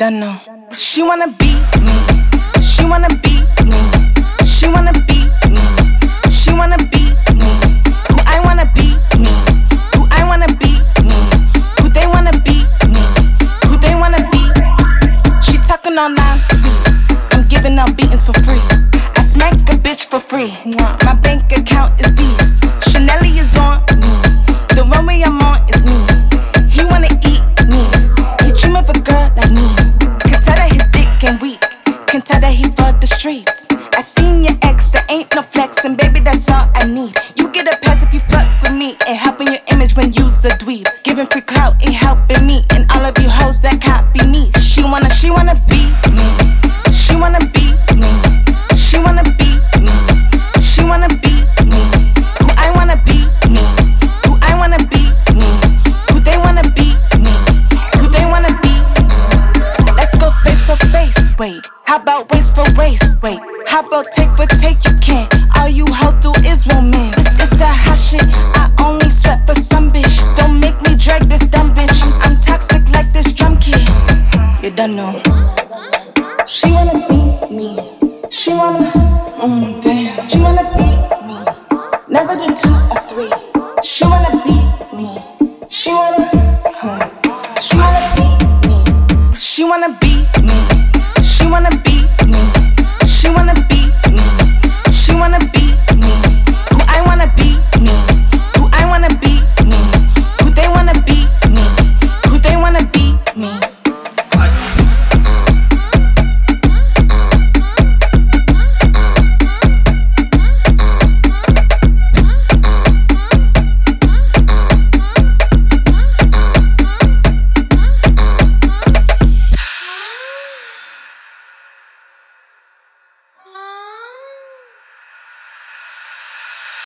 don't know. She wanna be me. She wanna be me. She wanna be me. She wanna be me. Who I wanna be me. Who I wanna be me. Who they wanna be me. Who they wanna be. She talking all non-speed. I'm giving out beatings for free. I smack a bitch for free. My bank account is beast. Chanel is on me. The runway I'm on is me. He wanna eat me. He dream of a girl like me. Can tell that his dick ain't weak. Can tell that he for the streets. I seen your ex, there ain't no flexing, baby, that's all I need. You get a pass if you fuck with me. Ain't helping your image when you's a dweeb. Giving free clout ain't helping me. And all of you hoes that copy me. She wanna be me. She wanna be me. She wanna be me. She wanna be me. Who I wanna be me. Who I wanna be me. Who they wanna be me. Who they wanna be. Let's go face for face, wait. How about waist for waist, wait. How about take for take, you can't. All you hoes do is romance. It's that hot shit, I only sweat for some bitch. Don't make me drag this dumb bitch. I'm toxic like this drum kid. You don't know. She wanna be me. She wanna, damn. She wanna be me. Never do 2 or 3. She wanna be